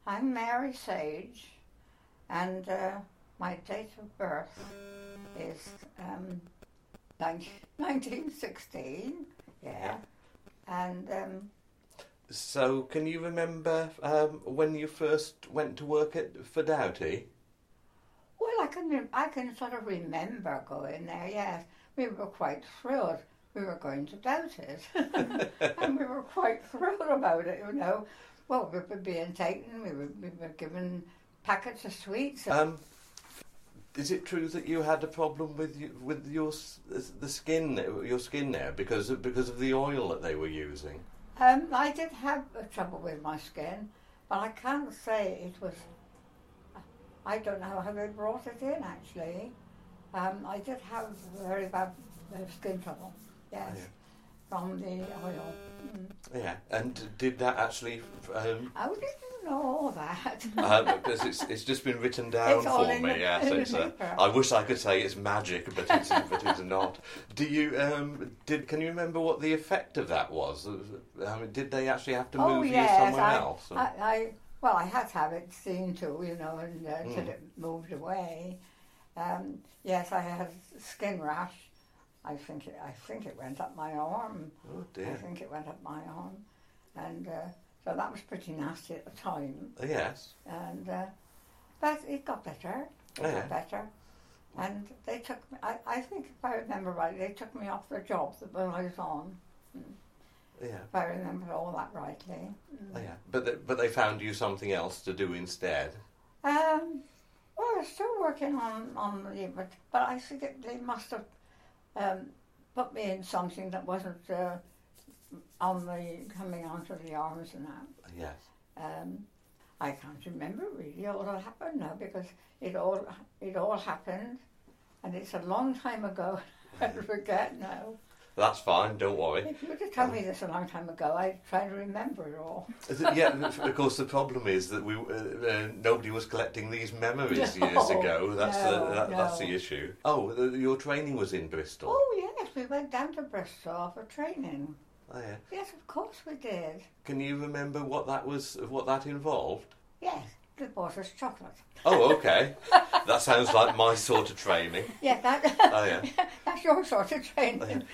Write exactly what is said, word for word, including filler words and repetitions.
I'm Mary Sage, and uh, my date of birth is um, nineteen sixteen, yeah, and... Um, So, can you remember um, when you first went to work at for Doughty? well, I can, I can sort of remember going there, yes. We were quite thrilled. We were going to Doughty's, and we were quite thrilled about it, you know. Well, we were being taken, we were, we were given packets of sweets. Um, is it true that you had a problem with you, with your s- the skin, your skin there, because of, because of the oil that they were using? Um, I did have uh, trouble with my skin, but I can't say it was. I don't know how they brought it in, actually. Um, I did have very bad uh, skin trouble, yes, Oh, yeah. from the oil. Mm. Yeah, and did that actually? Um, How did you know all that? uh, because it's it's just been written down It's all for in me. the- Yes, in the it's. Uh, paper. I wish I could say it's magic, but it's but it's not. Do you um did? Can you remember what the effect of that was? I mean, did they actually have to Oh, move yes, you somewhere I, else? or- I, I, well, I had to have it seen to, you know, and uh, till Mm. it moved away. Um, yes, I had skin rash. I think it, I think it went up my arm. oh I dear. think it went up my arm, and uh, so that was pretty nasty at the time. Oh, yes. And uh, but it got better. It Oh, yeah. got better, and they took me. I, I think if I remember right, they took me off the job that when I was on. Yeah. If I remember all that rightly. Oh, yeah. But they, but they found you something else to do instead. Um, well, they're still working on on the but but I think it, they must have um, put me in something that wasn't uh, on the coming onto the arms and that. Yes. Um, I can't remember really all that happened now because it all it all happened, and it's a long time ago. I forget now. That's fine. Don't worry. If you were to tell me this a long time ago, I'd try to remember it all. Yeah, of course. The problem is that we uh, uh, nobody was collecting these memories No, years ago. That's no, the that, that's the no. issue. Oh, the, your training was in Bristol. Oh yes, we went down to Bristol for training. Oh, yeah. Yes, of course we did. Can you remember what that was? What that involved? Yes, they bought us chocolate. Oh, okay. That sounds like my sort of training. Yeah, that, Oh, yeah. that's your sort of training.